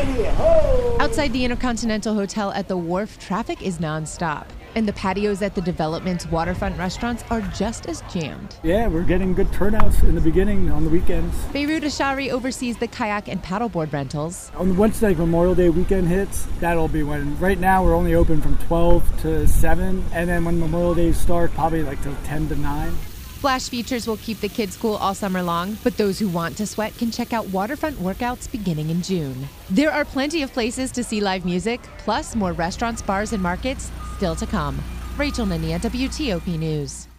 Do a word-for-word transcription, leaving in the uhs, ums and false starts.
Hi-ho! Outside the Intercontinental Hotel at the Wharf, traffic is nonstop. And the patios at the development's waterfront restaurants are just as jammed. Yeah, we're getting good turnouts in the beginning on the weekends. Beirut Ashari oversees the kayak and paddleboard rentals. On once like Memorial Day weekend hits, that'll be when. Right now we're only open from twelve to seven, and then when Memorial Day starts, probably like till ten to nine. Flash features will keep the kids cool all summer long, but those who want to sweat can check out waterfront workouts beginning in June. There are plenty of places to see live music, plus more restaurants, bars, and markets still to come. Rachel Nania, W T O P News.